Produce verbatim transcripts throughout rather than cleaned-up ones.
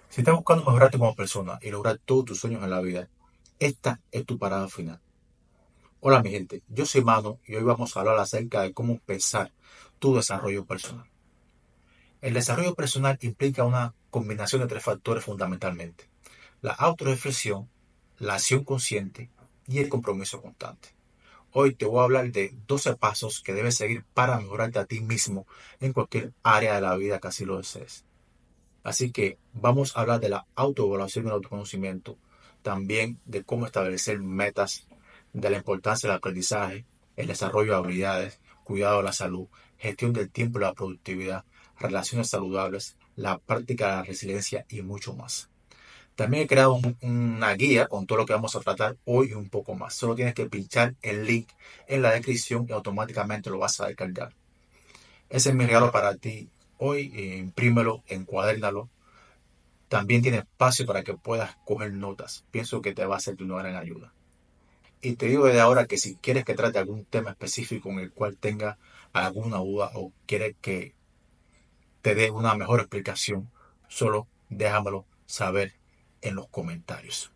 Si estás buscando mejorarte como persona y lograr todos tus sueños en la vida, esta es tu parada final. Hola mi gente, yo soy Mano y hoy vamos a hablar acerca de cómo empezar tu desarrollo personal. El desarrollo personal implica una combinación de tres factores fundamentalmente: la autorreflexión, la acción consciente y el compromiso constante. Hoy te voy a hablar de doce pasos que debes seguir para mejorarte a ti mismo en cualquier área de la vida que así lo desees. Así que vamos a hablar de la autoevaluación y el autoconocimiento, también de cómo establecer metas, de la importancia del aprendizaje, el desarrollo de habilidades, cuidado de la salud, gestión del tiempo y la productividad, relaciones saludables, la práctica de la resiliencia y mucho más. También he creado un- una guía con todo lo que vamos a tratar hoy y un poco más. Solo tienes que pinchar el link en la descripción y automáticamente lo vas a descargar. Ese es mi regalo para ti hoy. eh, Imprímelo, encuadérnalo. También tiene espacio para que puedas coger notas. Pienso que te va a ser de una gran ayuda. Y te digo desde ahora que si quieres que trate algún tema específico en el cual tenga alguna duda o quieres que te dé una mejor explicación, solo déjamelo saber en los comentarios.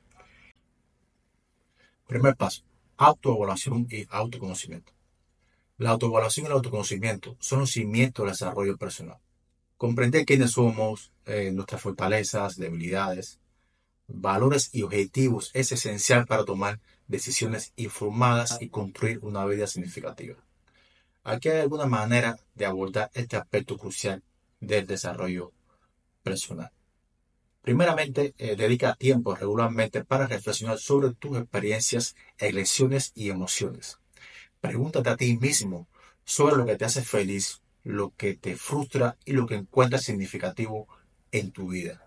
Primer paso: autoevaluación y autoconocimiento. La autoevaluación y el autoconocimiento son los cimientos del desarrollo personal. Comprender quiénes somos, eh, nuestras fortalezas, debilidades, valores y objetivos es esencial para tomar decisiones informadas y construir una vida significativa. Aquí hay alguna manera de abordar este aspecto crucial del desarrollo personal. Primeramente, eh, dedica tiempo regularmente para reflexionar sobre tus experiencias, elecciones y emociones. Pregúntate a ti mismo sobre lo que te hace feliz, lo que te frustra y lo que encuentras significativo en tu vida.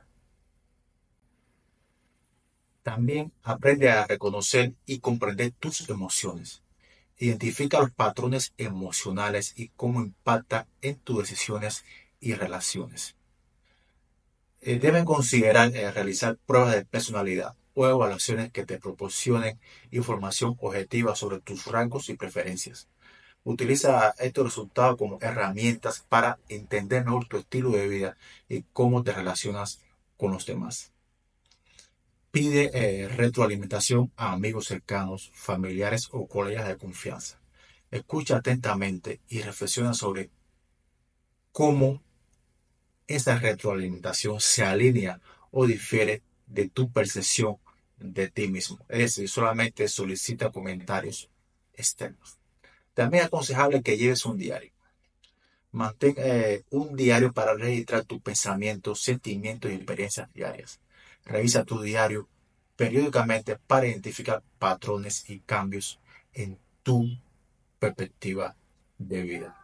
También aprende a reconocer y comprender tus emociones. Identifica los patrones emocionales y cómo impacta en tus decisiones y relaciones. Eh, deben considerar eh, realizar pruebas de personalidad o evaluaciones que te proporcionen información objetiva sobre tus rasgos y preferencias. Utiliza estos resultados como herramientas para entender mejor tu estilo de vida y cómo te relacionas con los demás. Pide eh, retroalimentación a amigos cercanos, familiares o colegas de confianza. Escucha atentamente y reflexiona sobre cómo esa retroalimentación se alinea o difiere de tu percepción de ti mismo. Es decir, solamente solicita comentarios externos. También es aconsejable que lleves un diario. Mantén eh, un diario para registrar tus pensamientos, sentimientos y experiencias diarias. Revisa tu diario periódicamente para identificar patrones y cambios en tu perspectiva de vida.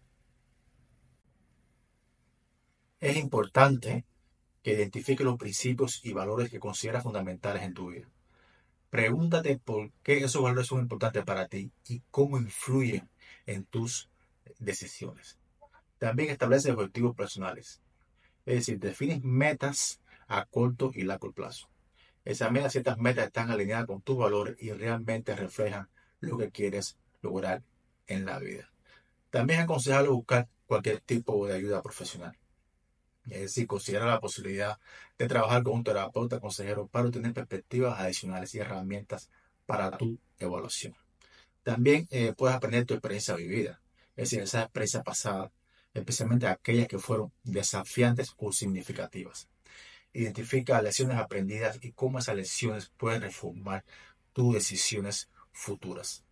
Es importante que identifiques los principios y valores que consideras fundamentales en tu vida. Pregúntate por qué esos valores son importantes para ti y cómo influyen en tus decisiones. También establece objetivos personales. Es decir, defines metas a corto y largo plazo. Examina si estas metas están alineadas con tus valores y realmente reflejan lo que quieres lograr en la vida. También es aconsejable buscar cualquier tipo de ayuda profesional. Es decir, considera la posibilidad de trabajar con un terapeuta consejero para obtener perspectivas adicionales y herramientas para tu evaluación. También eh, puedes aprender tu experiencia vivida, es decir, esa experiencia pasada, especialmente aquellas que fueron desafiantes o significativas. Identifica lecciones aprendidas y cómo esas lecciones pueden reformar tus decisiones futuras.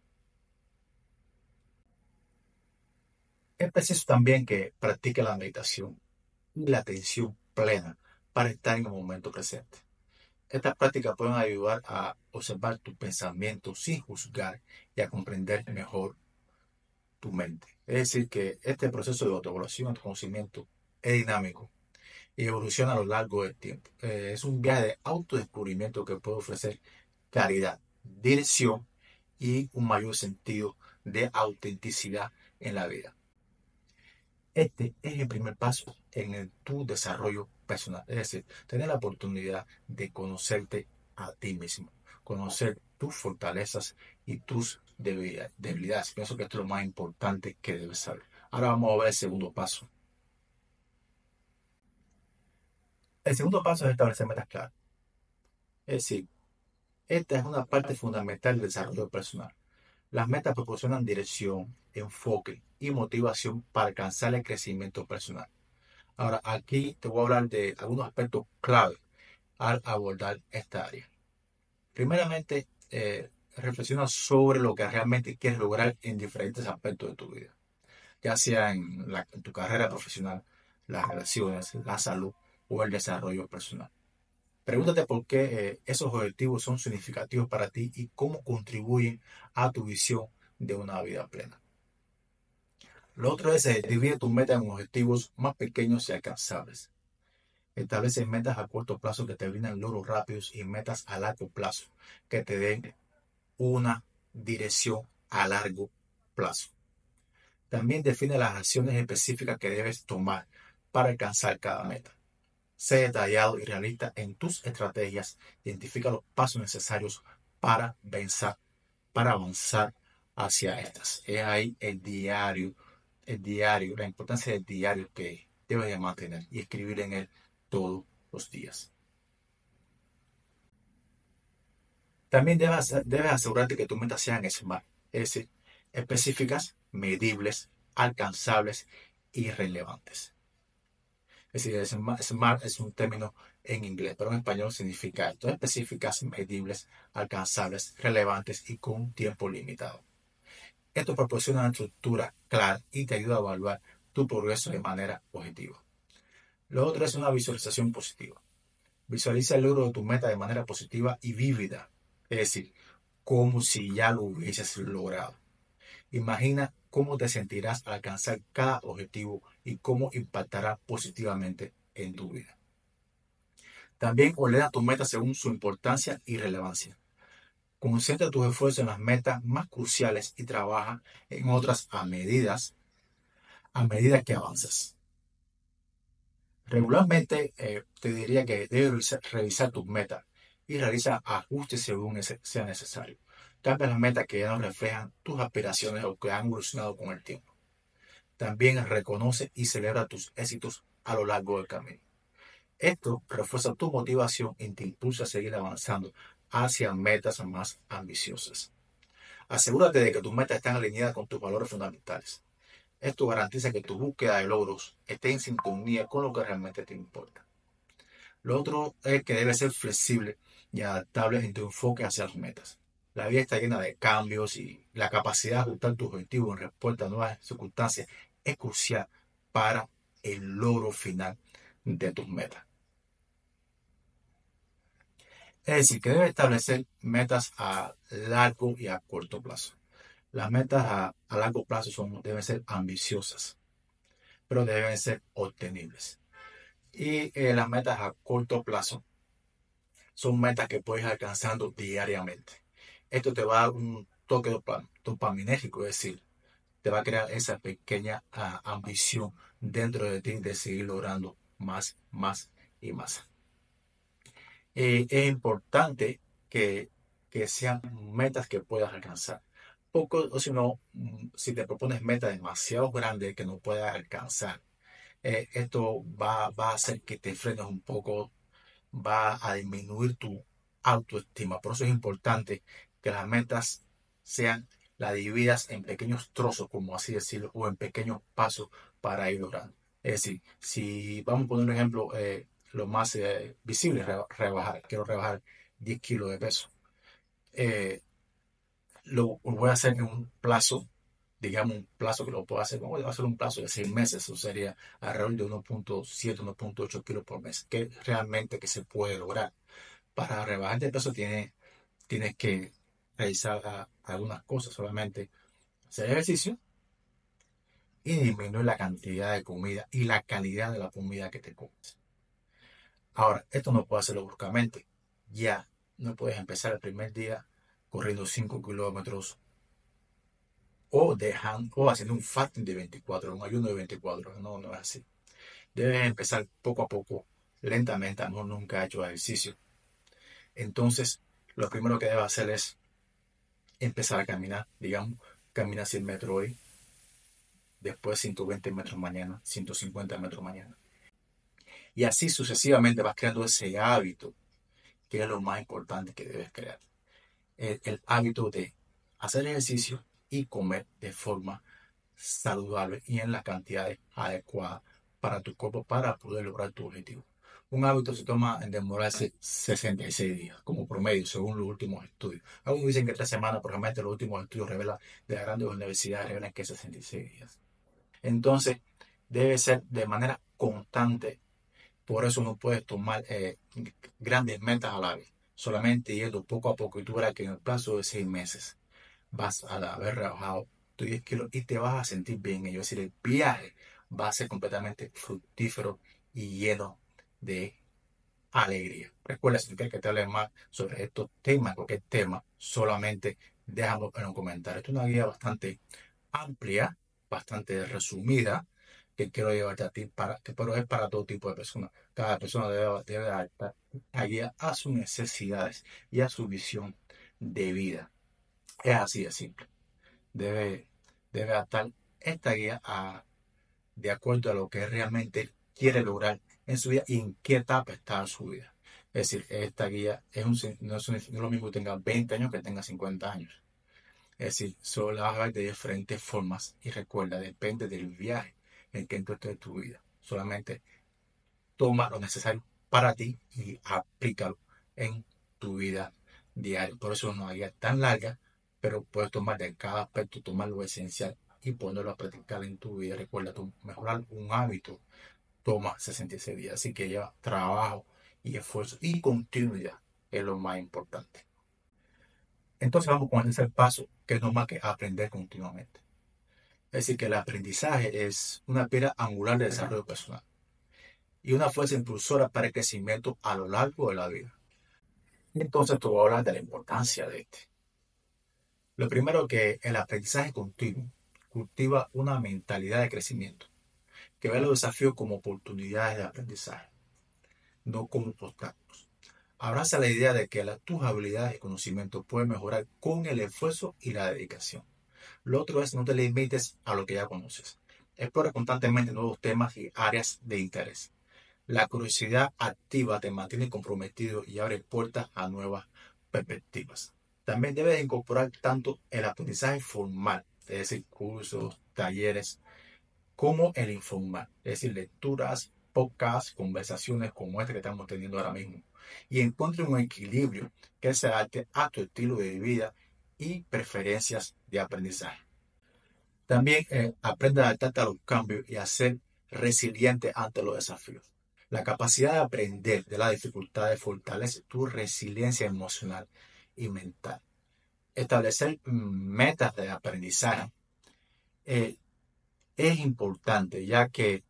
Es preciso también que practique la meditación y la atención plena para estar en el momento presente. Estas prácticas pueden ayudar a observar tus pensamientos sin juzgar y a comprender mejor tu mente. Es decir, que este proceso de autoevaluación, autoconocimiento, es dinámico y evoluciona a lo largo del tiempo. Eh, es un viaje de autodescubrimiento que puede ofrecer claridad, dirección y un mayor sentido de autenticidad en la vida. Este es el primer paso en el, tu desarrollo personal, es decir, tener la oportunidad de conocerte a ti mismo, conocer tus fortalezas y tus debilidades. Pienso que esto es lo más importante que debes saber. Ahora vamos a ver el segundo paso. El segundo paso es establecer metas claras. Es decir, esta es una parte fundamental del desarrollo personal. Las metas proporcionan dirección, enfoque y motivación para alcanzar el crecimiento personal. Ahora, aquí te voy a hablar de algunos aspectos clave al abordar esta área. Primeramente, eh, reflexiona sobre lo que realmente quieres lograr en diferentes aspectos de tu vida, ya sea en, la, en tu carrera profesional, las relaciones, la salud o el desarrollo personal. Pregúntate por qué eh, esos objetivos son significativos para ti y cómo contribuyen a tu visión de una vida plena. Lo otro es eh, divide tus metas en objetivos más pequeños y alcanzables. Establece metas a corto plazo que te brindan logros rápidos y metas a largo plazo que te den una dirección a largo plazo. También define las acciones específicas que debes tomar para alcanzar cada meta. Sé detallado y realista en tus estrategias. Identifica los pasos necesarios para vencer, para avanzar hacia estas. Es ahí el diario, el diario, la importancia del diario que debes de mantener y escribir en él todos los días. También debes, debes asegurarte que tus metas sean SMART, es decir, específicas, medibles, alcanzables y relevantes. Es decir, SMART es un término en inglés, pero en español significa esto: específicas, medibles, alcanzables, relevantes y con un tiempo limitado. Esto proporciona una estructura clara y te ayuda a evaluar tu progreso de manera objetiva. Lo otro es una visualización positiva. Visualiza el logro de tu meta de manera positiva y vívida, es decir, como si ya lo hubieses logrado. Imagina cómo te sentirás al alcanzar cada objetivo y cómo impactará positivamente en tu vida. También ordena tus metas según su importancia y relevancia. Concentra tus esfuerzos en las metas más cruciales y trabaja en otras a medidas, a medida que avanzas. Regularmente eh, te diría que debes revisar tus metas y realiza ajustes según ese sea necesario. Cambia las metas que ya no reflejan tus aspiraciones o que han evolucionado con el tiempo. También reconoce y celebra tus éxitos a lo largo del camino. Esto refuerza tu motivación y te impulsa a seguir avanzando hacia metas más ambiciosas. Asegúrate de que tus metas están alineadas con tus valores fundamentales. Esto garantiza que tu búsqueda de logros esté en sintonía con lo que realmente te importa. Lo otro es que debe ser flexible y adaptable en tu enfoque hacia las metas. La vida está llena de cambios y la capacidad de ajustar tus objetivos en respuesta a nuevas circunstancias es crucial para el logro final de tus metas. Es decir, que debes establecer metas a largo y a corto plazo. Las metas a, a largo plazo son, deben ser ambiciosas, pero deben ser obtenibles. Y eh, las metas a corto plazo son metas que puedes ir alcanzando diariamente. Esto te va a dar un toque dopaminérgico, es decir, te va a crear esa pequeña uh, ambición dentro de ti de seguir logrando más, más y más. Eh, es importante que, que sean metas que puedas alcanzar. Poco, o si no, mm, si te propones metas demasiado grandes que no puedas alcanzar, eh, esto va, va a hacer que te frenes un poco, va a disminuir tu autoestima. Por eso es importante que las metas sean las divididas en pequeños trozos, como así decirlo, o en pequeños pasos para ir logrando. Es decir, si vamos a poner un ejemplo, eh, lo más eh, visible, re rebajar, quiero rebajar diez kilos de peso. Eh, lo voy a hacer en un plazo, digamos un plazo que lo puedo hacer, vamos a hacer un plazo de seis meses, eso sería alrededor de uno punto siete, uno punto ocho kilos por mes, que realmente que se puede lograr. Para rebajar de peso tienes, tienes que realizar a, algunas cosas, solamente hacer ejercicio y disminuir la cantidad de comida y la calidad de la comida que te comes. Ahora, esto no puede hacerlo bruscamente. Ya no puedes empezar el primer día corriendo cinco kilómetros o dejando o haciendo un fasting de veinticuatro, un ayuno de veinticuatro. No, no es así. Debes empezar poco a poco, lentamente. No, nunca he hecho ejercicio. Entonces, lo primero que debes hacer es empezar a caminar, digamos, camina cien metros hoy, después ciento veinte metros mañana, ciento cincuenta metros mañana. Y así sucesivamente vas creando ese hábito, que es lo más importante que debes crear. El, el hábito de hacer ejercicio y comer de forma saludable y en las cantidades adecuadas para tu cuerpo para poder lograr tu objetivo. Un hábito se toma en demorarse sesenta y seis días como promedio, según los últimos estudios. Algunos dicen que tres semanas, pero realmente los últimos estudios revelan, de las grandes universidades revelan que es sesenta y seis días. Entonces, debe ser de manera constante. Por eso no puedes tomar eh, grandes metas a la vez. Solamente yendo poco a poco y tú verás que en el plazo de seis meses vas a haber rebajado tus diez kilos y te vas a sentir bien. Es decir, el viaje va a ser completamente fructífero y lleno de alegría. Recuerda, si quieres que te hable más sobre estos temas, cualquier tema, solamente déjame en un comentario. Esta es una guía bastante amplia, bastante resumida, que quiero llevarte a ti, para, que, pero es para todo tipo de personas. Cada persona debe, debe adaptar la guía a sus necesidades y a su visión de vida. Es así de simple. Debe, debe adaptar esta guía a, de acuerdo a lo que realmente quiere lograr en su vida y en qué etapa está en su vida. Es decir, esta guía es un, no, es, no es lo mismo que tenga veinte años que tenga cincuenta años. Es decir, solo la vas a ver de diferentes formas y recuerda, depende del viaje en que tú estés en tu vida. Solamente toma lo necesario para ti y aplícalo en tu vida diaria. Por eso es una guía tan larga, pero puedes tomar de cada aspecto, tomar lo esencial y ponerlo a practicar en tu vida. Recuerda, tú mejorar un hábito toma sesenta y seis días, así que lleva trabajo y esfuerzo y continuidad es lo más importante. Entonces vamos con el tercer paso, que es no más que aprender continuamente. Es decir, que el aprendizaje es una piedra angular de desarrollo personal y una fuerza impulsora para el crecimiento a lo largo de la vida. Y entonces tú hablas de la importancia de este. Lo primero que el aprendizaje continuo cultiva una mentalidad de crecimiento, que ve los desafíos como oportunidades de aprendizaje, no como obstáculos. Abraza la idea de que la, tus habilidades y conocimientos pueden mejorar con el esfuerzo y la dedicación. Lo otro es no te limites a lo que ya conoces. Explora constantemente nuevos temas y áreas de interés. La curiosidad activa te mantiene comprometido y abre puertas a nuevas perspectivas. También debes incorporar tanto el aprendizaje formal, es decir, cursos, talleres, como el informal, es decir, lecturas, podcasts, conversaciones como esta que estamos teniendo ahora mismo. Y encuentre un equilibrio que se adapte a tu estilo de vida y preferencias de aprendizaje. También eh, aprende a adaptarte a los cambios y a ser resiliente ante los desafíos. La capacidad de aprender de las dificultades fortalece tu resiliencia emocional y mental. Establecer mm, metas de aprendizaje eh, es importante, ya que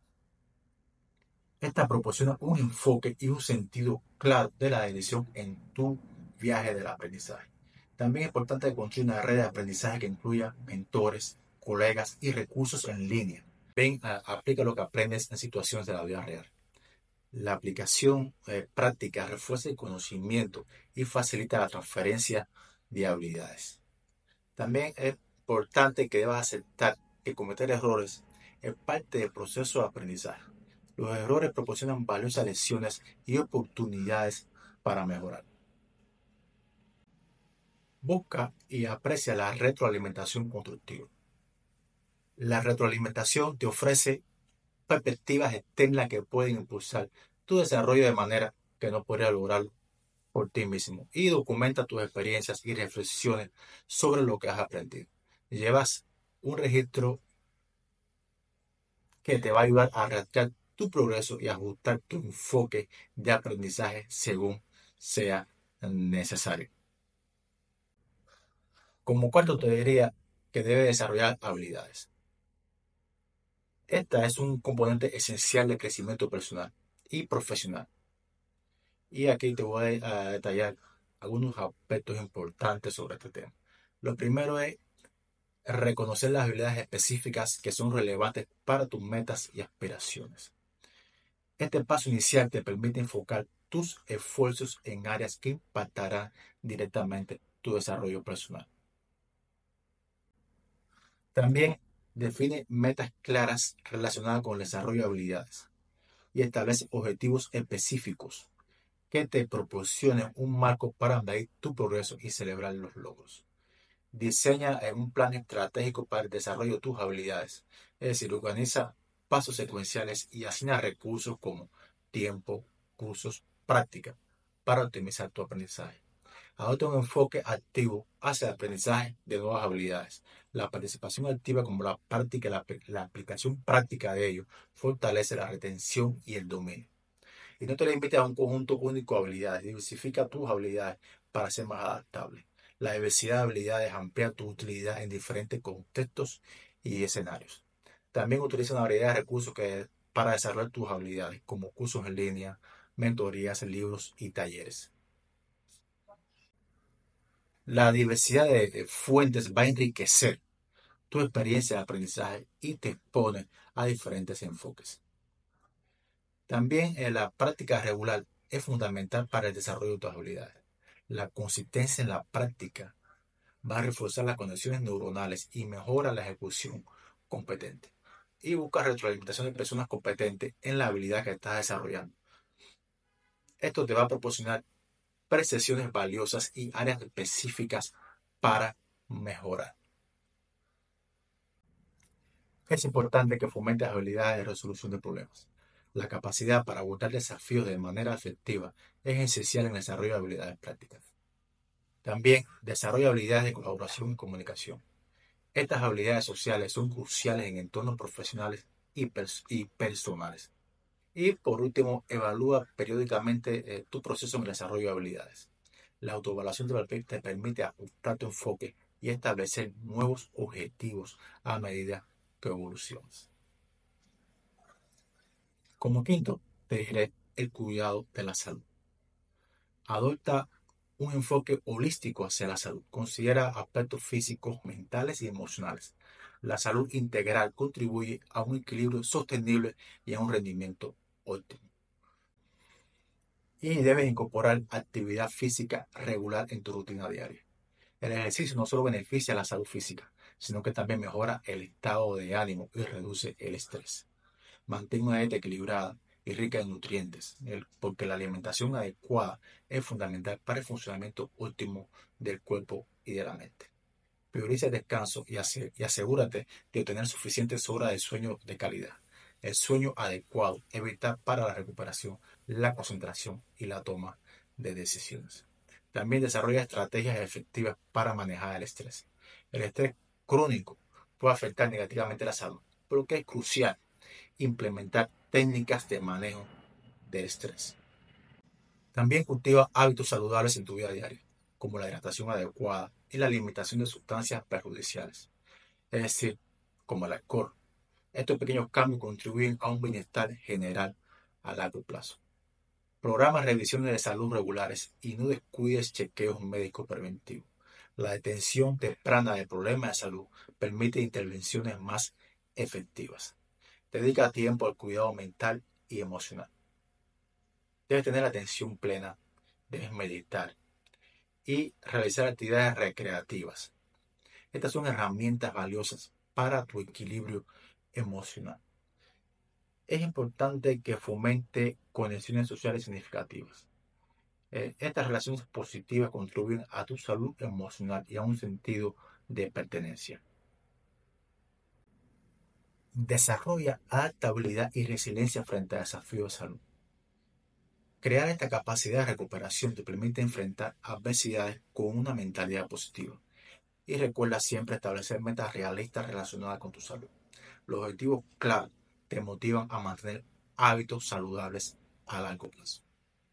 esta proporciona un enfoque y un sentido claro de la dirección en tu viaje del aprendizaje. También es importante construir una red de aprendizaje que incluya mentores, colegas y recursos en línea. Ven, a, aplica lo que aprendes en situaciones de la vida real. La aplicación eh, práctica refuerza el conocimiento y facilita la transferencia de habilidades. También es importante que debas aceptar que cometer errores es parte del proceso de aprendizaje. Los errores proporcionan valiosas lecciones y oportunidades para mejorar. Busca y aprecia la retroalimentación constructiva. La retroalimentación te ofrece perspectivas externas que pueden impulsar tu desarrollo de manera que no podrías lograrlo por ti mismo y documenta tus experiencias y reflexiones sobre lo que has aprendido. Llevas un registro que te va a ayudar a rastrear tu progreso y ajustar tu enfoque de aprendizaje según sea necesario. Como cuarto te diría que debe desarrollar habilidades. Esta es un componente esencial del crecimiento personal y profesional. Y aquí te voy a detallar algunos aspectos importantes sobre este tema. Lo primero es reconocer las habilidades específicas que son relevantes para tus metas y aspiraciones. Este paso inicial te permite enfocar tus esfuerzos en áreas que impactarán directamente tu desarrollo personal. También define metas claras relacionadas con el desarrollo de habilidades. y establece objetivos específicos que te proporcionen un marco para medir tu progreso y celebrar los logros. Diseña un plan estratégico para el desarrollo de tus habilidades, es decir, organiza pasos secuenciales y asigna recursos como tiempo, cursos, práctica para optimizar tu aprendizaje. Adopta un enfoque activo hacia el aprendizaje de nuevas habilidades. La participación activa como la práctica y la, la aplicación práctica de ello fortalece la retención y el dominio. Y no te limites a un conjunto único de habilidades. Diversifica tus habilidades para ser más adaptable. La diversidad de habilidades amplía tu utilidad en diferentes contextos y escenarios. También utiliza una variedad de recursos que, para desarrollar tus habilidades, como cursos en línea, mentorías, libros y talleres. La diversidad de fuentes va a enriquecer tu experiencia de aprendizaje y te expone a diferentes enfoques. También en la práctica regular es fundamental para el desarrollo de tus habilidades. La consistencia en la práctica va a reforzar las conexiones neuronales y mejora la ejecución competente. Y busca retroalimentación de personas competentes en la habilidad que estás desarrollando. Esto te va a proporcionar percepciones valiosas y áreas específicas para mejorar. Es importante que fomentes habilidades de resolución de problemas. La capacidad para abordar desafíos de manera efectiva es esencial en el desarrollo de habilidades prácticas. También desarrolla habilidades de colaboración y comunicación. Estas habilidades sociales son cruciales en entornos profesionales y, pers y personales. Y por último, evalúa periódicamente eh, tu proceso en el desarrollo de habilidades. La autoevaluación te, te permite ajustar tu enfoque y establecer nuevos objetivos a medida que evoluciones. Como quinto, te diré el cuidado de la salud. Adopta un enfoque holístico hacia la salud. Considera aspectos físicos, mentales y emocionales. La salud integral contribuye a un equilibrio sostenible y a un rendimiento óptimo. Y debes incorporar actividad física regular en tu rutina diaria. El ejercicio no solo beneficia la salud física, sino que también mejora el estado de ánimo y reduce el estrés. Mantén una dieta equilibrada y rica en nutrientes, porque la alimentación adecuada es fundamental para el funcionamiento óptimo del cuerpo y de la mente. Prioriza el descanso y asegúrate de obtener suficientes horas de sueño de calidad. El sueño adecuado es vital para la recuperación, la concentración y la toma de decisiones. También desarrolla estrategias efectivas para manejar el estrés. El estrés crónico puede afectar negativamente la salud, por lo que es crucial implementar técnicas de manejo del estrés. También cultiva hábitos saludables en tu vida diaria, como la hidratación adecuada y la limitación de sustancias perjudiciales, es decir, como el alcohol. Estos pequeños cambios contribuyen a un bienestar general a largo plazo. Programa revisiones de salud regulares y no descuides chequeos médicos preventivos. La detención temprana de problemas de salud permite intervenciones más efectivas. Dedica tiempo al cuidado mental y emocional. Debes tener atención plena, debes meditar y realizar actividades recreativas. Estas son herramientas valiosas para tu equilibrio emocional. Es importante que fomente conexiones sociales significativas. Eh, estas relaciones positivas contribuyen a tu salud emocional y a un sentido de pertenencia. Desarrolla adaptabilidad y resiliencia frente a desafíos de salud. Crear esta capacidad de recuperación te permite enfrentar adversidades con una mentalidad positiva. Y recuerda siempre establecer metas realistas relacionadas con tu salud. Los objetivos claros te motivan a mantener hábitos saludables a largo plazo.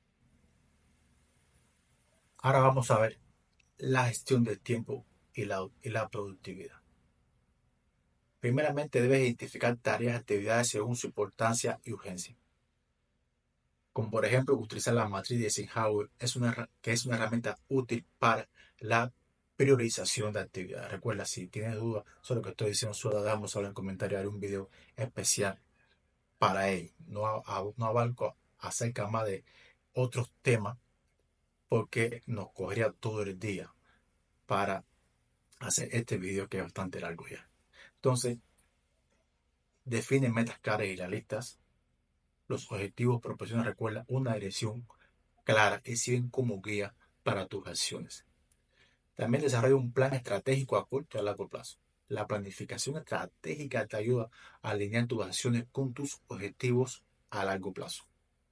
Ahora vamos a ver la gestión del tiempo y la, y la productividad. Primeramente debes identificar tareas y actividades según su importancia y urgencia. Como por ejemplo utilizar la matriz de Eisenhower, es una, que es una herramienta útil para la priorización de actividades. Recuerda, si tienes dudas sobre lo que estoy diciendo, solo dejamos saber en comentarios, haré un video especial para ello. No, a, no abarco acerca más de otros temas porque nos cogería todo el día para hacer este video que es bastante largo ya. Entonces, define metas claras y realistas. Los objetivos proporcionan, recuerda, una dirección clara y sirven como guía para tus acciones. También desarrolla un plan estratégico a corto y a largo plazo. La planificación estratégica te ayuda a alinear tus acciones con tus objetivos a largo plazo.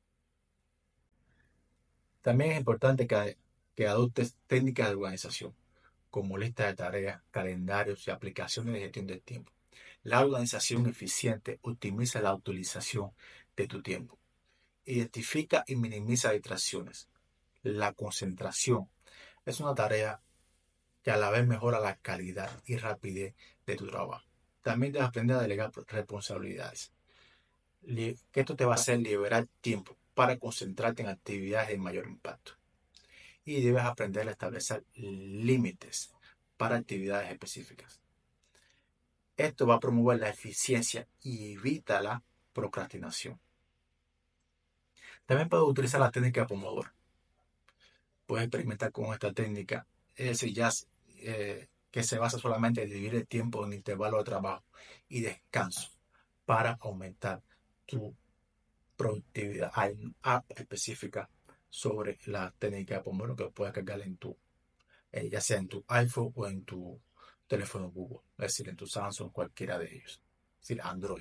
También es importante que, que adoptes técnicas de organización, como listas de tareas, calendarios y aplicaciones de gestión del tiempo. La organización eficiente optimiza la utilización de tu tiempo. Identifica y minimiza distracciones. La concentración es una tarea que a la vez mejora la calidad y rapidez de tu trabajo. También debes aprender a delegar responsabilidades, que esto te va a hacer liberar tiempo para concentrarte en actividades de mayor impacto. Y debes aprender a establecer límites para actividades específicas. Esto va a promover la eficiencia y evita la procrastinación. También puedes utilizar la técnica de Pomodoro. Puedes experimentar con esta técnica, es decir, ya eh, que se basa solamente en dividir el tiempo en intervalos de trabajo y descanso para aumentar tu productividad. Hay una app específica sobre la técnica de Pomodoro que puedes cargar en tu, eh, ya sea en tu iPhone o en tu teléfono Google, es decir, en tu Samsung, cualquiera de ellos, es decir, Android.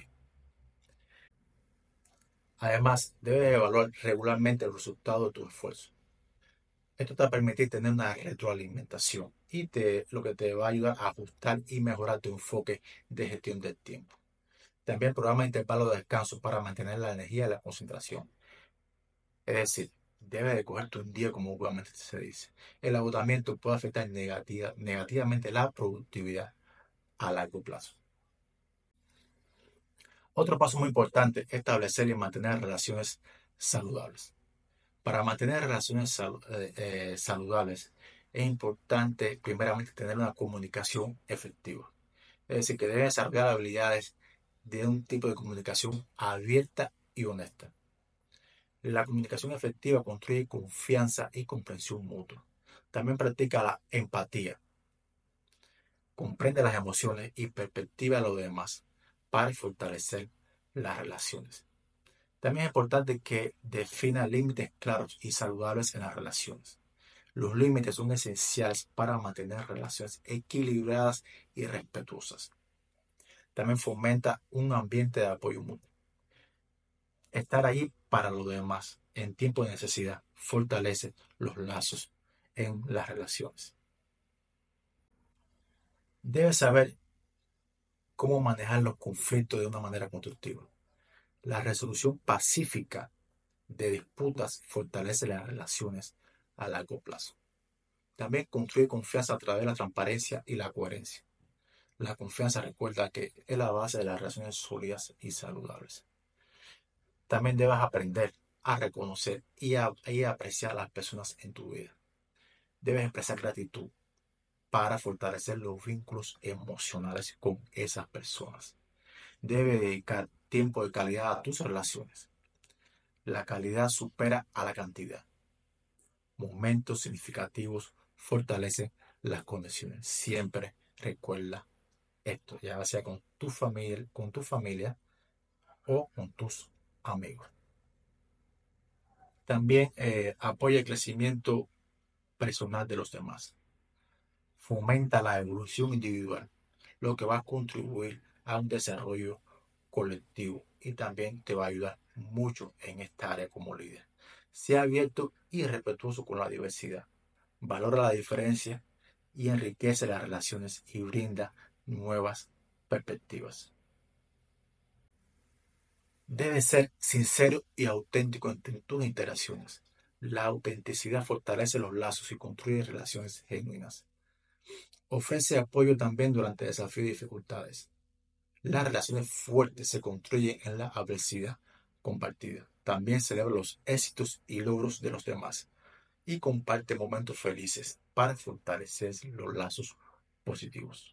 Además, debes evaluar regularmente el resultado de tu esfuerzo. Esto te va a permitir tener una retroalimentación y te, lo que te va a ayudar a ajustar y mejorar tu enfoque de gestión del tiempo. También programa intervalos de descanso para mantener la energía y la concentración. Es decir, debes de cogerte un día como obviamente se dice. El agotamiento puede afectar negativa, negativamente la productividad a largo plazo. Otro paso muy importante es establecer y mantener relaciones saludables. Para mantener relaciones sal- eh, eh, saludables es importante primeramente tener una comunicación efectiva. Es decir, que debes desarrollar habilidades de un tipo de comunicación abierta y honesta. La comunicación efectiva construye confianza y comprensión mutua. También practica la empatía. Comprende las emociones y perspectiva de los demás para fortalecer las relaciones. También es importante que defina límites claros y saludables en las relaciones. Los límites son esenciales para mantener relaciones equilibradas y respetuosas. También fomenta un ambiente de apoyo mutuo. Estar ahí para los demás en tiempo de necesidad fortalece los lazos en las relaciones. Debes saber cómo manejar los conflictos de una manera constructiva. La resolución pacífica de disputas fortalece las relaciones a largo plazo. También construye confianza a través de la transparencia y la coherencia. La confianza, recuerda, que es la base de las relaciones sólidas y saludables. También debes aprender a reconocer y a, y a apreciar a las personas en tu vida. Debes expresar gratitud para fortalecer los vínculos emocionales con esas personas. Debes dedicar tiempo de calidad a tus relaciones. La calidad supera a la cantidad. Momentos significativos fortalecen las conexiones. Siempre recuerda esto, ya sea con tu familia, con tu familia o con tus amigos. También eh, apoya el crecimiento personal de los demás. Fomenta la evolución individual, lo que va a contribuir a un desarrollo colectivo y también te va a ayudar mucho en esta área como líder. Sea abierto y respetuoso con la diversidad. Valora la diferencia y enriquece las relaciones y brinda nuevas perspectivas. Debe ser sincero y auténtico en tus interacciones. La autenticidad fortalece los lazos y construye relaciones genuinas. Ofrece apoyo también durante desafíos y dificultades. Las relaciones fuertes se construyen en la adversidad compartida. También celebra los éxitos y logros de los demás y comparte momentos felices para fortalecer los lazos positivos.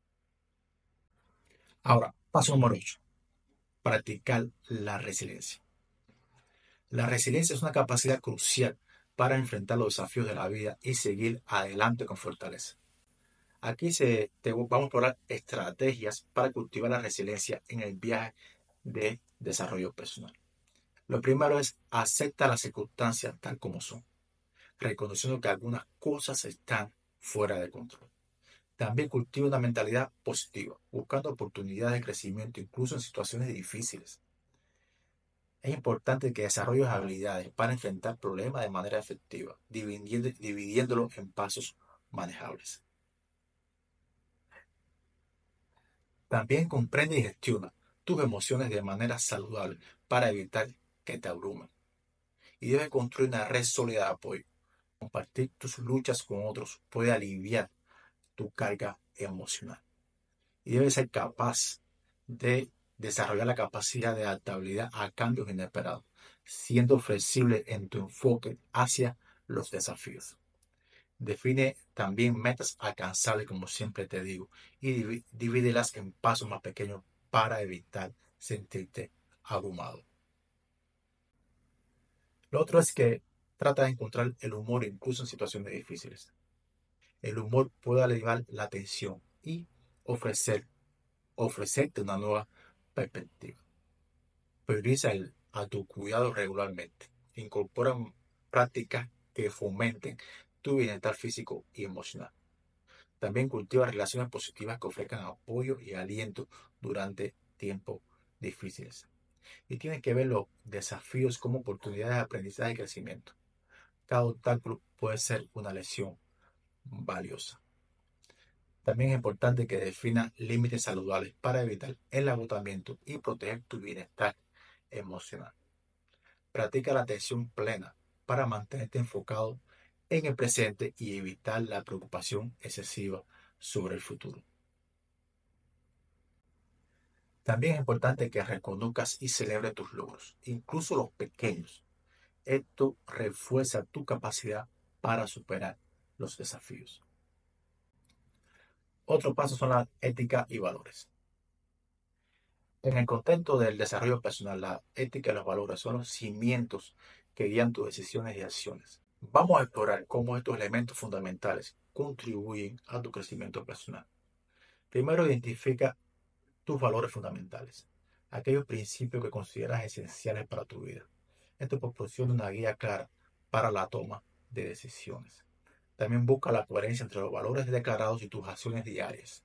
Ahora, paso número ocho. Practicar la resiliencia. La resiliencia es una capacidad crucial para enfrentar los desafíos de la vida y seguir adelante con fortaleza. Aquí se, te vamos a explorar estrategias para cultivar la resiliencia en el viaje de desarrollo personal. Lo primero es acepta las circunstancias tal como son, reconociendo que algunas cosas están fuera de control. También cultiva una mentalidad positiva, buscando oportunidades de crecimiento incluso en situaciones difíciles. Es importante que desarrolles habilidades para enfrentar problemas de manera efectiva, dividiendo, dividiéndolos en pasos manejables. También comprende y gestiona tus emociones de manera saludable para evitar que te abrumen. Y debes construir una red sólida de apoyo. Compartir tus luchas con otros puede aliviar tu carga emocional. Y debes ser capaz de desarrollar la capacidad de adaptabilidad a cambios inesperados, siendo flexible en tu enfoque hacia los desafíos. Define también metas alcanzables, como siempre te digo, y divídelas en pasos más pequeños para evitar sentirte abrumado. Lo otro es que trata de encontrar el humor incluso en situaciones difíciles. El humor puede aliviar la tensión y ofrecer, ofrecerte una nueva perspectiva. Prioriza el autocuidado regularmente. Incorpora prácticas que fomenten tu bienestar físico y emocional. También cultiva relaciones positivas que ofrezcan apoyo y aliento durante tiempos difíciles. Y tienes que ver los desafíos como oportunidades de aprendizaje y crecimiento. Cada obstáculo puede ser una lección valiosa. También es importante que definas límites saludables para evitar el agotamiento y proteger tu bienestar emocional. Practica la atención plena para mantenerte enfocado en el presente y evitar la preocupación excesiva sobre el futuro. También es importante que reconozcas y celebres tus logros, incluso los pequeños. Esto refuerza tu capacidad para superar los desafíos. Otro paso son la ética y valores. En el contexto del desarrollo personal, la ética y los valores son los cimientos que guían tus decisiones y acciones. Vamos a explorar cómo estos elementos fundamentales contribuyen a tu crecimiento personal. Primero, identifica tus valores fundamentales, aquellos principios que consideras esenciales para tu vida. Esto proporciona una guía clara para la toma de decisiones. También busca la coherencia entre los valores declarados y tus acciones diarias.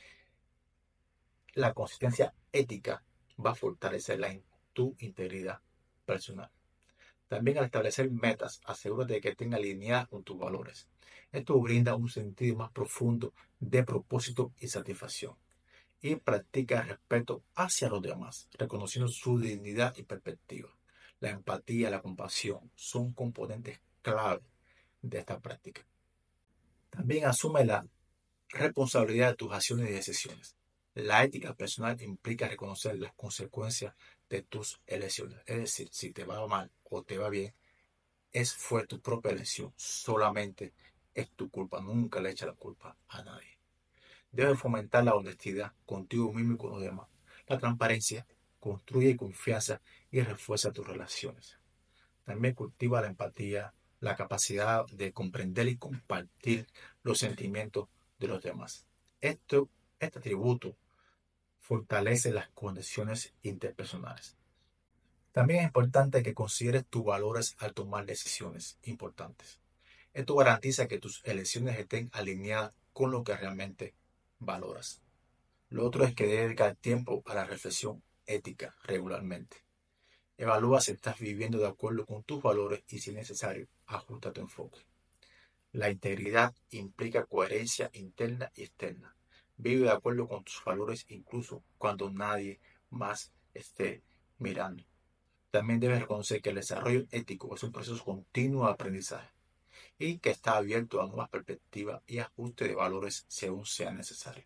La consistencia ética va a fortalecerla en tu integridad personal. También al establecer metas, asegúrate de que estén alineadas con tus valores. Esto brinda un sentido más profundo de propósito y satisfacción. Y practica el respeto hacia los demás, reconociendo su dignidad y perspectiva. La empatía y la compasión son componentes clave de esta práctica. También asume la responsabilidad de tus acciones y decisiones. La ética personal implica reconocer las consecuencias de tus elecciones. Es decir, si te va mal o te va bien, es fue tu propia elección. Solamente es tu culpa. Nunca le echa la culpa a nadie. Debes fomentar la honestidad contigo mismo y con los demás. La transparencia construye confianza y refuerza tus relaciones. También cultiva la empatía, la capacidad de comprender y compartir los sentimientos de los demás. Esto, este atributo fortalece las conexiones interpersonales. También es importante que consideres tus valores al tomar decisiones importantes. Esto garantiza que tus elecciones estén alineadas con lo que realmente valoras. Lo otro es que debes dedicar tiempo a la reflexión ética regularmente. Evalúa si estás viviendo de acuerdo con tus valores y, si es necesario, ajusta tu enfoque. La integridad implica coherencia interna y externa. Vive de acuerdo con tus valores incluso cuando nadie más esté mirando. También debes reconocer que el desarrollo ético es un proceso continuo de aprendizaje y que está abierto a nuevas perspectivas y ajuste de valores según sea necesario.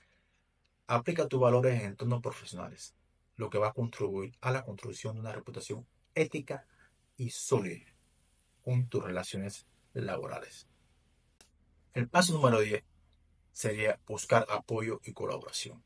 Aplica tus valores en entornos profesionales, lo que va a contribuir a la construcción de una reputación ética y sólida en tus relaciones laborales. El paso número diez sería buscar apoyo y colaboración.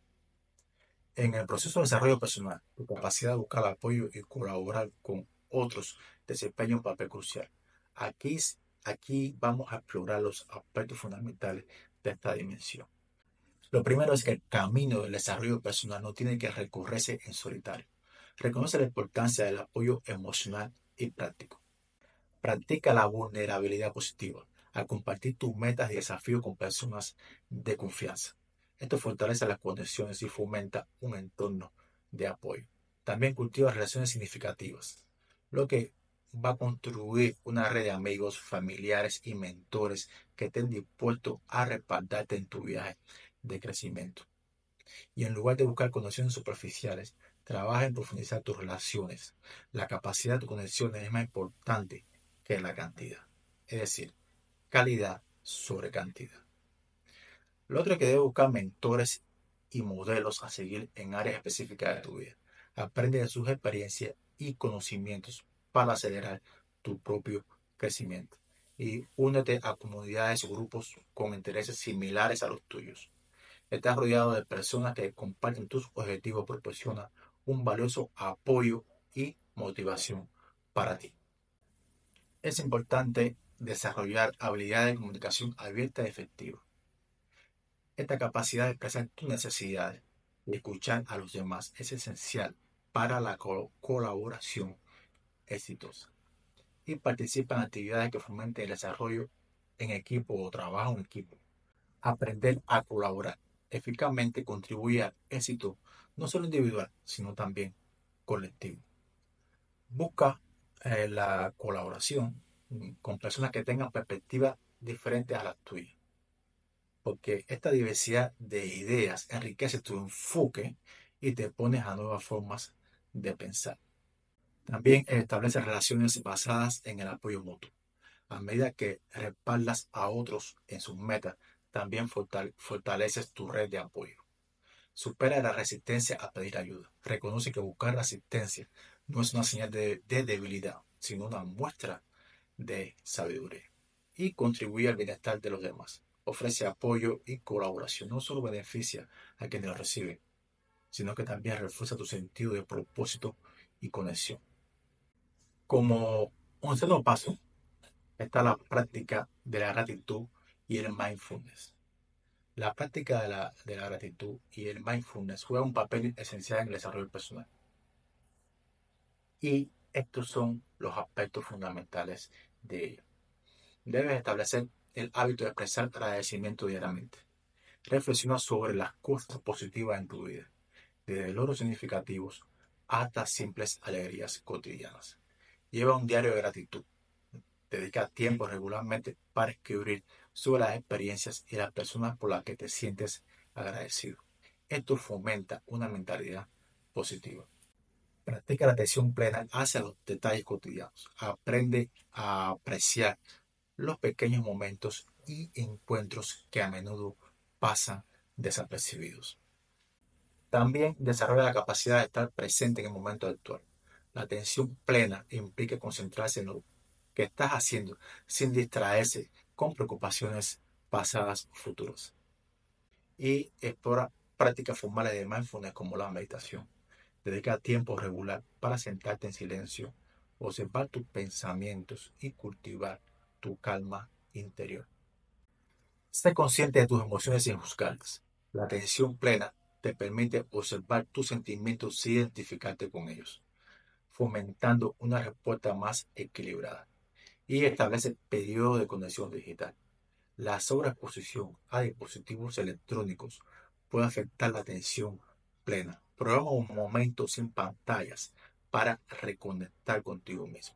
En el proceso de desarrollo personal, tu capacidad de buscar apoyo y colaborar con otros desempeña un papel crucial. Aquí, aquí vamos a explorar los aspectos fundamentales de esta dimensión. Lo primero es que el camino del desarrollo personal no tiene que recorrerse en solitario. Reconoce la importancia del apoyo emocional y práctico. Practica la vulnerabilidad positiva al compartir tus metas y desafíos con personas de confianza. Esto fortalece las conexiones y fomenta un entorno de apoyo. También cultiva relaciones significativas, lo que va a construir una red de amigos, familiares y mentores que estén dispuestos a respaldarte en tu viaje de crecimiento. Y en lugar de buscar conexiones superficiales, trabaja en profundizar tus relaciones. La capacidad de tus conexiones es más importante que la cantidad. Es decir, calidad sobre cantidad. Lo otro es que debes buscar mentores y modelos a seguir en áreas específicas de tu vida. Aprende de sus experiencias y conocimientos para acelerar tu propio crecimiento. Y únete a comunidades o grupos con intereses similares a los tuyos. Estás rodeado de personas que comparten tus objetivos, proporciona un valioso apoyo y motivación para ti. Es importante desarrollar habilidades de comunicación abierta y efectiva. Esta capacidad de expresar tus necesidades y escuchar a los demás es esencial para la co- colaboración exitosa. Y participa en actividades que fomenten el desarrollo en equipo o trabajo en equipo. Aprender a colaborar eficazmente contribuye al éxito no solo individual, sino también colectivo. Busca eh, la colaboración mm, con personas que tengan perspectivas diferentes a las tuyas, porque esta diversidad de ideas enriquece tu enfoque y te pones a nuevas formas de pensar. También establece relaciones basadas en el apoyo mutuo. A medida que respaldas a otros en sus metas, también fortale- fortaleces tu red de apoyo. Supera la resistencia a pedir ayuda. Reconoce que buscar asistencia no es una señal de, de debilidad, sino una muestra de sabiduría. Y contribuye al bienestar de los demás. Ofrece apoyo y colaboración. No solo beneficia a quienes lo reciben, sino que también refuerza tu sentido de propósito y conexión. Como onceavo paso está la práctica de la gratitud y el mindfulness. La práctica de la, de la gratitud y el mindfulness juega un papel esencial en el desarrollo personal. Y estos son los aspectos fundamentales de ello. Debes establecer el hábito de expresar agradecimiento diariamente. Reflexiona sobre las cosas positivas en tu vida, desde logros significativos hasta simples alegrías cotidianas. Lleva un diario de gratitud. Dedica tiempo regularmente para escribir sobre las experiencias y las personas por las que te sientes agradecido. Esto fomenta una mentalidad positiva. Practica la atención plena hacia los detalles cotidianos. Aprende a apreciar los pequeños momentos y encuentros que a menudo pasan desapercibidos. También desarrolla la capacidad de estar presente en el momento actual. La atención plena implica concentrarse en lo que estás haciendo sin distraerse con preocupaciones pasadas o futuras. Y explora prácticas formales de mindfulness como la meditación. Dedica tiempo regular para sentarte en silencio, observar tus pensamientos y cultivar tu calma interior. Sé consciente de tus emociones sin juzgarlas. La atención plena te permite observar tus sentimientos sin identificarte con ellos, fomentando una respuesta más equilibrada. Y establece periodos de conexión digital. La sobreexposición a dispositivos electrónicos puede afectar la atención plena. Programa un momento sin pantallas para reconectar contigo mismo.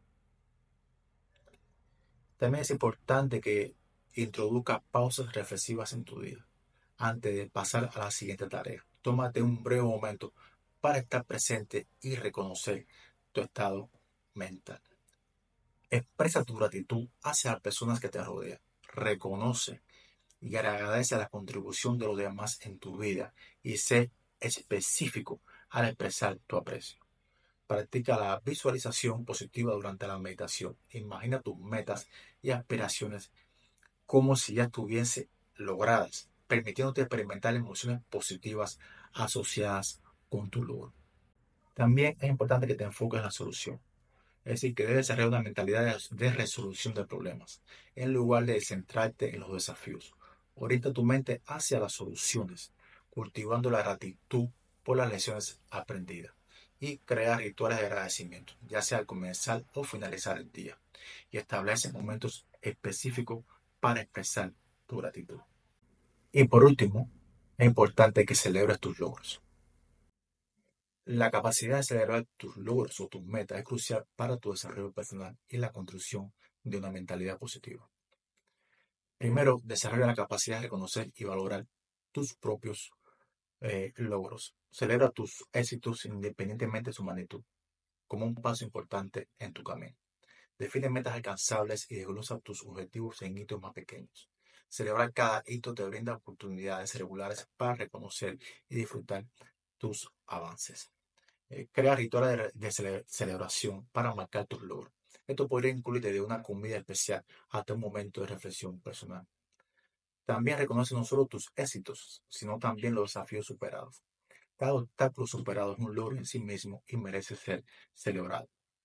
También es importante que introduzcas pausas reflexivas en tu día antes de pasar a la siguiente tarea. Tómate un breve momento para estar presente y reconocer tu estado mental. Expresa tu gratitud hacia las personas que te rodean. Reconoce y agradece la contribución de los demás en tu vida y sé específico al expresar tu aprecio. Practica la visualización positiva durante la meditación. Imagina tus metas y aspiraciones como si ya estuviesen logradas, permitiéndote experimentar emociones positivas asociadas con tu logro. También es importante que te enfoques en la solución, es decir, que debes desarrollar una mentalidad de de resolución de problemas, en lugar de centrarte en los desafíos. Orienta tu mente hacia las soluciones, cultivando la gratitud por las lecciones aprendidas y crea rituales de agradecimiento, ya sea al comenzar o finalizar el día, y establece momentos específicos para expresar tu gratitud. Y por último, es importante que celebres tus logros. La capacidad de celebrar tus logros o tus metas es crucial para tu desarrollo personal y la construcción de una mentalidad positiva. Primero, desarrolla la capacidad de reconocer y valorar tus propios eh, logros. Celebra tus éxitos independientemente de su magnitud, como un paso importante en tu camino. Define metas alcanzables y desglosa tus objetivos en hitos más pequeños. Celebrar cada hito te brinda oportunidades regulares para reconocer y disfrutar tus avances. Eh, crea rituales de, de cele- celebración para marcar tus logros. Esto podría incluir desde una comida especial hasta un momento de reflexión personal. También reconoce no solo tus éxitos, sino también los desafíos superados. Cada obstáculo superado es un logro en sí mismo y merece ser celebrado.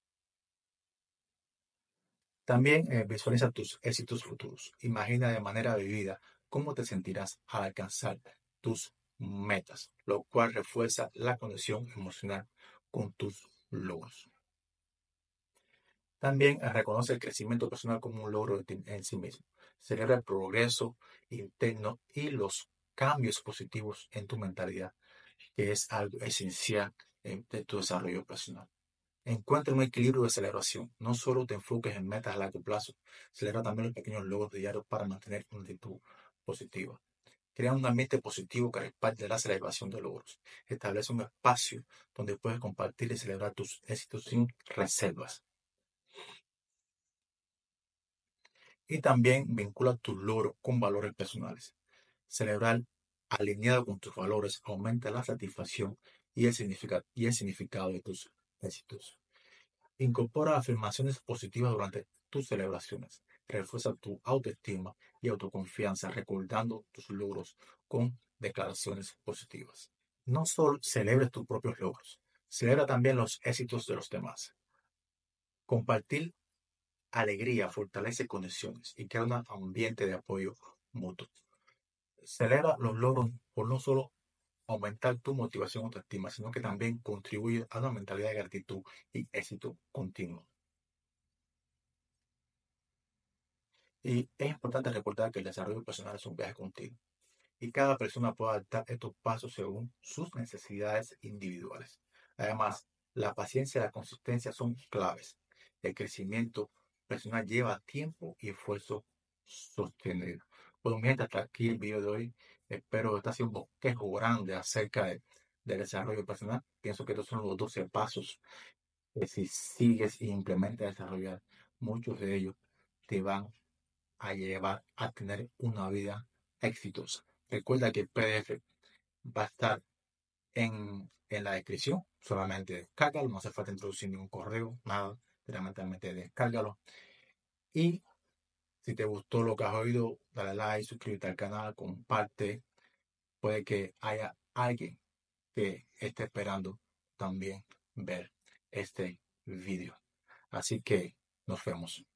También eh, visualiza tus éxitos futuros. Imagina de manera vivida cómo te sentirás al alcanzar tus metas, lo cual refuerza la conexión emocional con tus logros. También eh, reconoce el crecimiento personal como un logro de ti- en sí mismo. Celebra el progreso interno y los cambios positivos en tu mentalidad, que es algo esencial en de tu desarrollo personal. Encuentra un equilibrio de celebración. No solo te enfoques en metas a largo plazo, celebra también los pequeños logros diarios para mantener una actitud positiva. Crea un ambiente positivo que respalde la celebración de logros. Establece un espacio donde puedes compartir y celebrar tus éxitos sin reservas. Y también vincula tus logros con valores personales. Celebrar alineado con tus valores aumenta la satisfacción y el significado, y el significado de tus éxitos. Incorpora afirmaciones positivas durante tus celebraciones. Refuerza tu autoestima y autoconfianza recordando tus logros con declaraciones positivas. No solo celebres tus propios logros, celebra también los éxitos de los demás. Compartir alegría fortalece conexiones y crea un ambiente de apoyo mutuo. Celebra los logros por no solo aumentar tu motivación o autoestima, sino que también contribuye a una mentalidad de gratitud y éxito continuo. Y es importante recordar que el desarrollo personal es un viaje continuo y cada persona puede adaptar estos pasos según sus necesidades individuales. Además, la paciencia y la consistencia son claves. El crecimiento personal lleva tiempo y esfuerzo sostenido. Bueno, mientras hasta aquí el video de hoy, espero que está haciendo un bosquejo grande acerca de- del desarrollo personal. Pienso que estos son los doce pasos que si sigues y implementas desarrollar, muchos de ellos te van a llevar a tener una vida exitosa. Recuerda que el P D F va a estar en, en la descripción, solamente descárgalo, no hace falta introducir ningún correo, nada, directamente descárgalo. Y si te gustó lo que has oído, dale like, suscríbete al canal, comparte, puede que haya alguien que esté esperando también ver este video. Así que nos vemos.